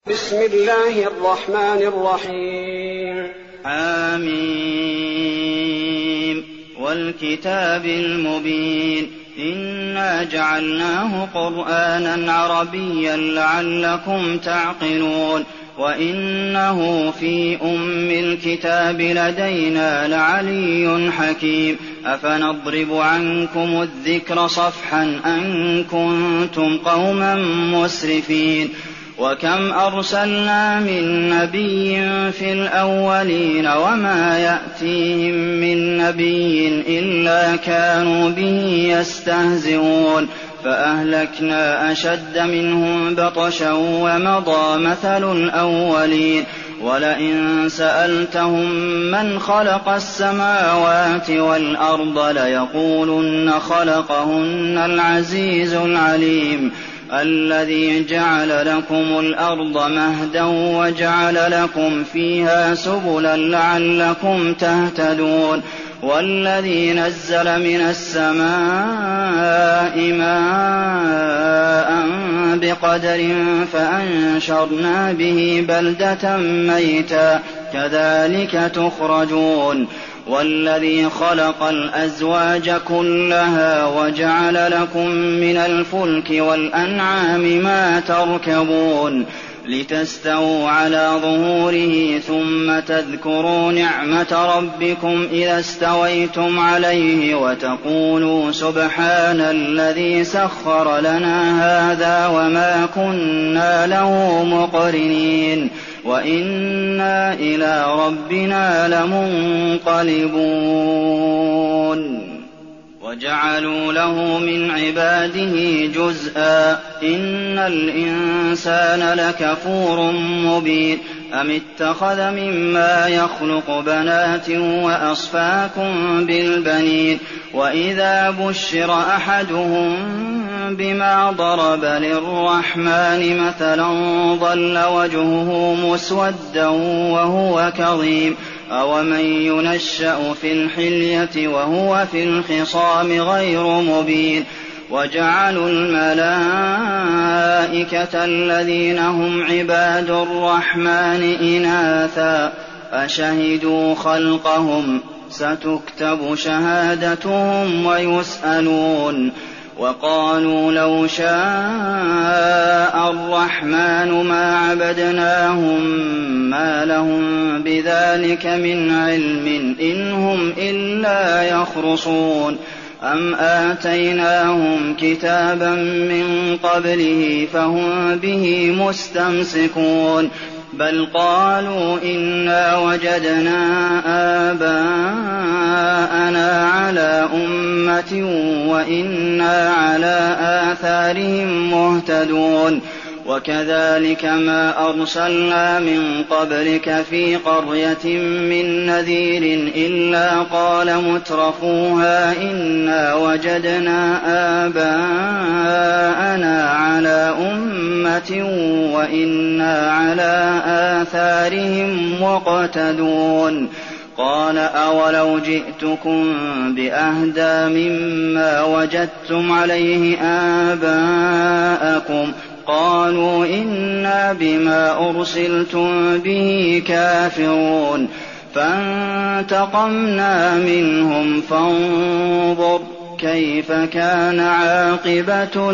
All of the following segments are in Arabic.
بسم الله الرحمن الرحيم. حميم والكتاب المبين إنا جعلناه قرآنا عربيا لعلكم تعقلون وإنه في أم الكتاب لدينا لعلي حكيم أفنضرب عنكم الذكر صفحا أن كنتم قوما مسرفين وكم أرسلنا من نبي في الأولين وما يأتيهم من نبي إلا كانوا به يستهزئون فأهلكنا أشد منهم بطشا ومضى مثل الأولين ولئن سألتهم من خلق السماوات والأرض ليقولن خلقهن العزيز العليم الذي جعل لكم الأرض مهدا وجعل لكم فيها سبلا لعلكم تهتدون والذي نزل من السماء ماء بقدر فأنشرنا به بلدة ميتا كذلك تخرجون والذي خلق الأزواج كلها وجعل لكم من الفلك والأنعام ما تركبون لتستووا على ظهوره ثم تذكروا نعمة ربكم إذا استويتم عليه وتقولوا سبحان الذي سخر لنا هذا وما كنا له مقرنين وإنا إلى ربنا لمنقلبون وجعلوا له من عباده جزءا إن الإنسان لكفور مبين أم اتخذ مما يخلق بنات وأصفاكم بالبنين وإذا بشر أحدهم بما ضرب للرحمن مثلا ظل وجهه مسودا وهو كظيم أومن ينشأ في الحلية وهو في الخصام غير مبين وجعلوا الملائكة الذين هم عباد الرحمن إناثا أشهدوا خلقهم ستكتب شهادتهم ويسألون وقالوا لو شاء الرحمن ما عبدناهم ما لهم بذلك من علم إن هم إلا يخرصون أم آتيناهم كتابا من قبله فهم به مستمسكون بل قالوا إنا وجدنا آباءنا على أمة وإنا على آثارهم مهتدون وكذلك ما أرسلنا من قبلك في قرية من نذير إلا قال مترفوها إنا وجدنا آباءنا على أمة وإنا على آثارهم مقتدون قال أولو جئتكم بأهدى مما وجدتم عليه آباءكم قالوا إنا بما أرسلتم به كافرون فانتقمنا منهم فانظر كيف كان عاقبة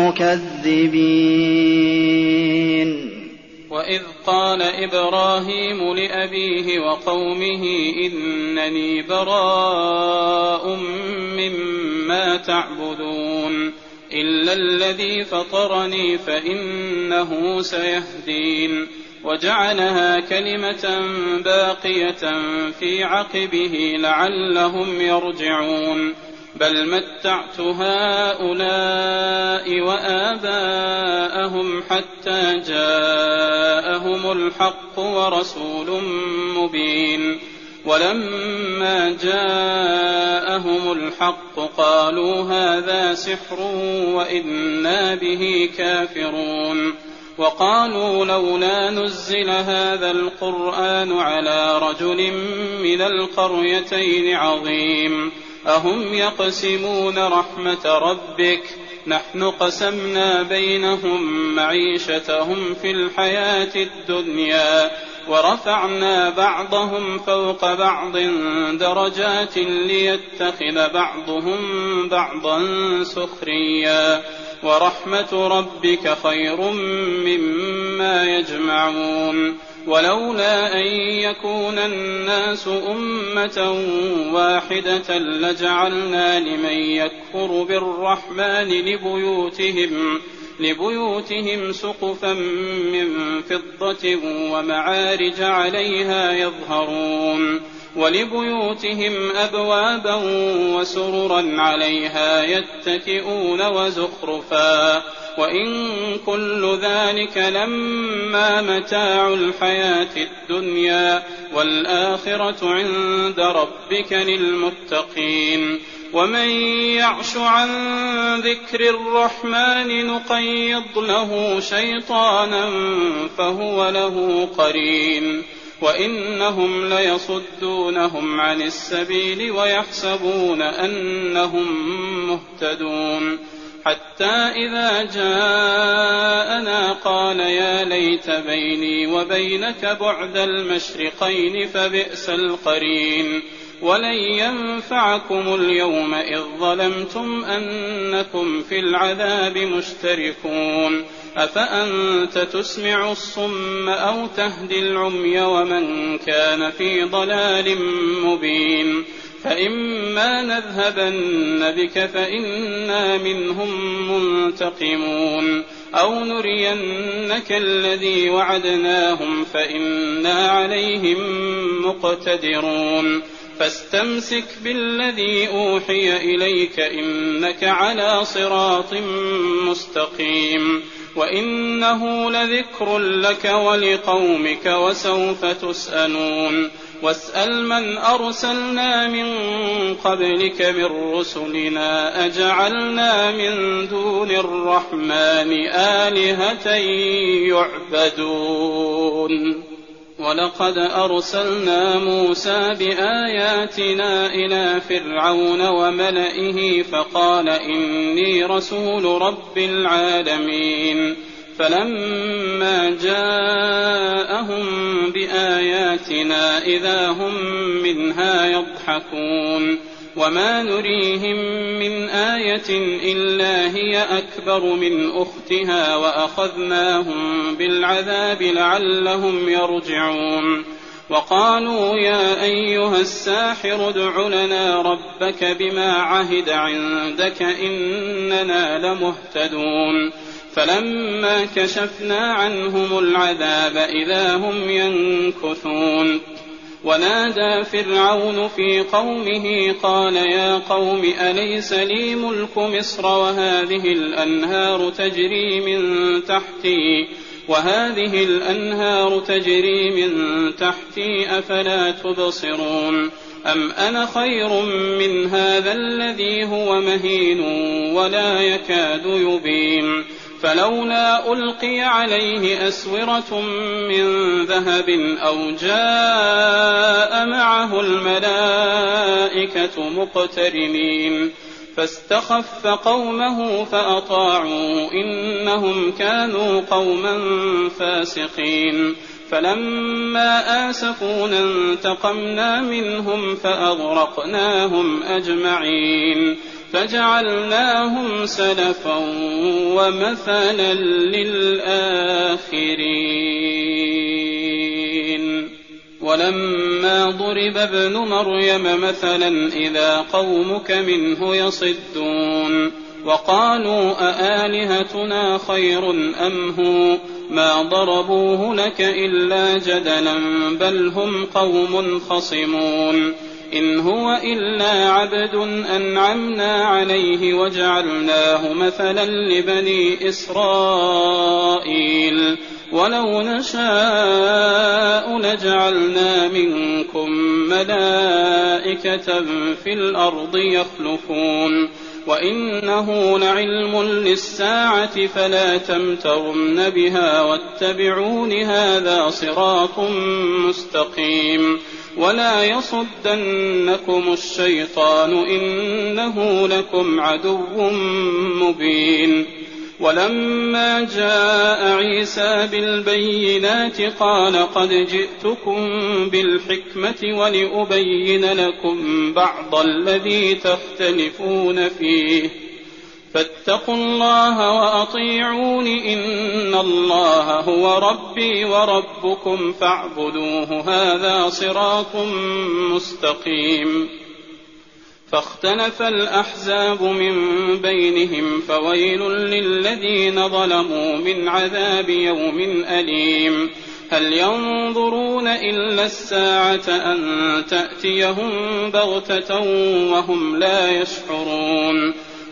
المكذبين وإذ قال إبراهيم لأبيه وقومه إنني براء مما تعبدون إلا الذي فطرني فإنه سيهدين وجعلها كلمة باقية في عقبه لعلهم يرجعون بل متعت هؤلاء وآباءهم حتى جاءهم الحق ورسول مبين ولما جاءهم الحق قالوا هذا سحر وإنا به كافرون وقالوا لولا نزل هذا القرآن على رجل من القريتين عظيم أهم يقسمون رحمة ربك نحن قسمنا بينهم معيشتهم في الحياة الدنيا ورفعنا بعضهم فوق بعض درجات ليتخذ بعضهم بعضا سخريا ورحمة ربك خير مما يجمعون ولولا أن يكون الناس أمة واحدة لجعلنا لمن يكفر بالرحمن لبيوتهم سقفا من فضة ومعارج عليها يظهرون ولبيوتهم أبوابا وسررا عليها يتكئون وزخرفا وإن كل ذلك لما متاع الحياة الدنيا والآخرة عند ربك للمتقين ومن يعش عن ذكر الرحمن نقيض له شيطانا فهو له قرين وإنهم ليصدونهم عن السبيل ويحسبون أنهم مهتدون حتى إذا جاءنا قال يا ليت بيني وبينك بعد المشرقين فبئس القرين ولن ينفعكم اليوم إذ ظلمتم أنكم في العذاب مشتركون أفأنت تسمع الصم أو تهدي العمي ومن كان في ضلال مبين فإما نذهبن بك فإنا منهم منتقمون أو نرينك الذي وعدناهم فإنا عليهم مقتدرون فاستمسك بالذي أوحي إليك إنك على صراط مستقيم وإنه لذكر لك ولقومك وسوف تسألون واسأل من أرسلنا من قبلك من رسلنا أجعلنا من دون الرحمن آلهة يعبدون ولقد أرسلنا موسى بآياتنا إلى فرعون وملئه فقال إني رسول رب العالمين فلما جاءهم بآياتنا إذا هم منها يضحكون وما نريهم من آية إلا هي أكبر من أختها وأخذناهم بالعذاب لعلهم يرجعون وقالوا يا أيها الساحر ادع لنا ربك بما عهد عندك إننا لمهتدون فلما كشفنا عنهم العذاب إذا هم ينكثون ونادى فرعون في قومه قال يا قوم أليس لي ملك مصر وهذه الأنهار تجري من تحتي أفلا تبصرون أم أنا خير من هذا الذي هو مهين ولا يكاد يبين فلولا ألقي عليه أسورة من ذهب أو جاء معه الملائكة مقترنين فاستخف قومه فأطاعوا إنهم كانوا قوما فاسقين فلما آسفونا انتقمنا منهم فأغرقناهم أجمعين فجعلناهم سلفا ومثلا للآخرين ولما ضرب ابن مريم مثلا إذا قومك منه يصدون وقالوا أآلهتنا خير أم هو ما ضربوه لك إلا جدلا بل هم قوم خصمون إن هو إلا عبد أنعمنا عليه وجعلناه مثلا لبني إسرائيل ولو نشاء لجعلنا منكم ملائكة في الأرض يخلفون وإنه لعلم للساعة فلا تمترن بها واتبعون هذا صراط مستقيم ولا يصدنكم الشيطان إنه لكم عدو مبين. ولما جاء عيسى بالبينات قال قد جئتكم بالحكمة ولأبين لكم بعض الذي تختلفون فيه فاتقوا الله وأطيعون إن الله هو ربي وربكم فاعبدوه هذا صراط مستقيم. فاختلف الأحزاب من بينهم فويل للذين ظلموا من عذاب يوم أليم. هل ينظرون إلا الساعة أن تأتيهم بغتة وهم لا يشعرون.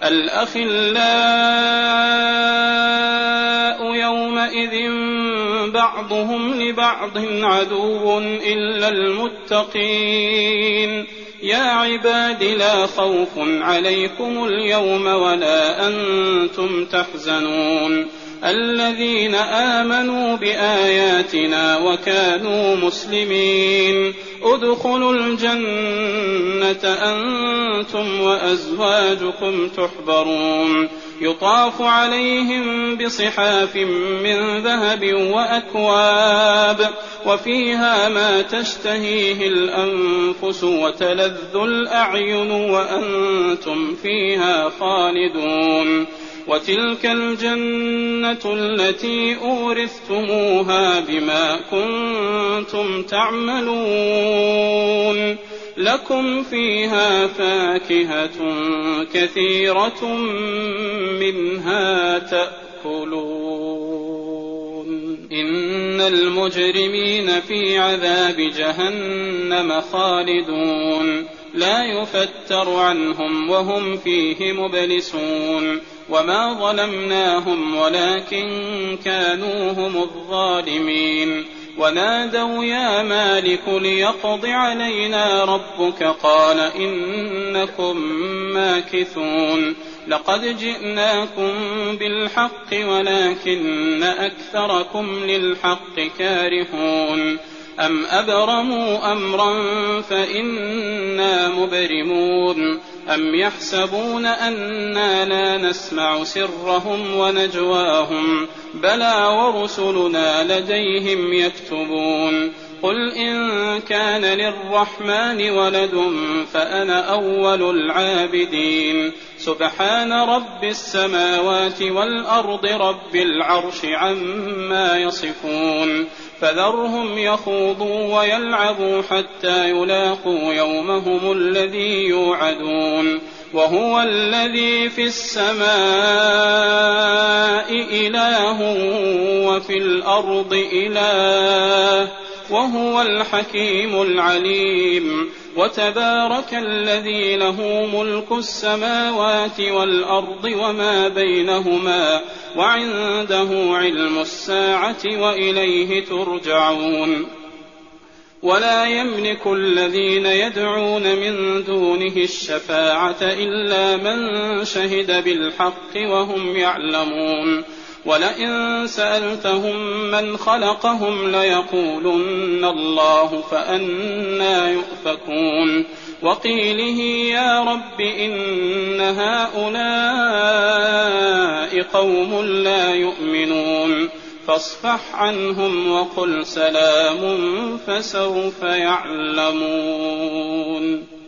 الأخلاء يومئذ بعضهم لبعض عدو إلا المتقين. يا عباد لا خوف عليكم اليوم ولا أنتم تحزنون الذين آمنوا بآياتنا وكانوا مسلمين ادخلوا الجنة أنتم وأزواجكم تحبرون يطاف عليهم بصحاف من ذهب وأكواب وفيها ما تشتهيه الأنفس وتلذ الأعين وأنتم فيها خالدون. وتلك الجنة التي أورثتموها بما كنتم تعملون لكم فيها فاكهة كثيرة منها تأكلون. إن المجرمين في عذاب جهنم خالدون لا يفتر عنهم وهم فيه مبلسون. وما ظلمناهم ولكن كانوا هم الظالمين. ونادوا يا مالك ليقض علينا ربك قال إنكم ماكثون. لقد جئناكم بالحق ولكن أكثركم للحق كارهون. أم أبرموا أمرا فإنا مبرمون. أم يحسبون أنا لا نسمع سرهم ونجواهم بلى ورسلنا لديهم يكتبون. قل إن كان للرحمن ولد فأنا أول العابدين. سبحان رب السماوات والأرض رب العرش عما يصفون. فذرهم يخوضوا ويلعبوا حتى يلاقوا يومهم الذي يوعدون. وهو الذي في السماء إله وفي الأرض إله وهو الحكيم العليم. وتبارك الذي له ملك السماوات والأرض وما بينهما وعنده علم الساعة وإليه ترجعون. ولا يملك الذين يدعون من دونه الشفاعة إلا من شهد بالحق وهم يعلمون. ولئن سألتهم من خلقهم ليقولن الله فأنى يؤفكون. وقيله يا رب إن هؤلاء قوم لا يؤمنون فاصفح عنهم وقل سلام فسوف يعلمون.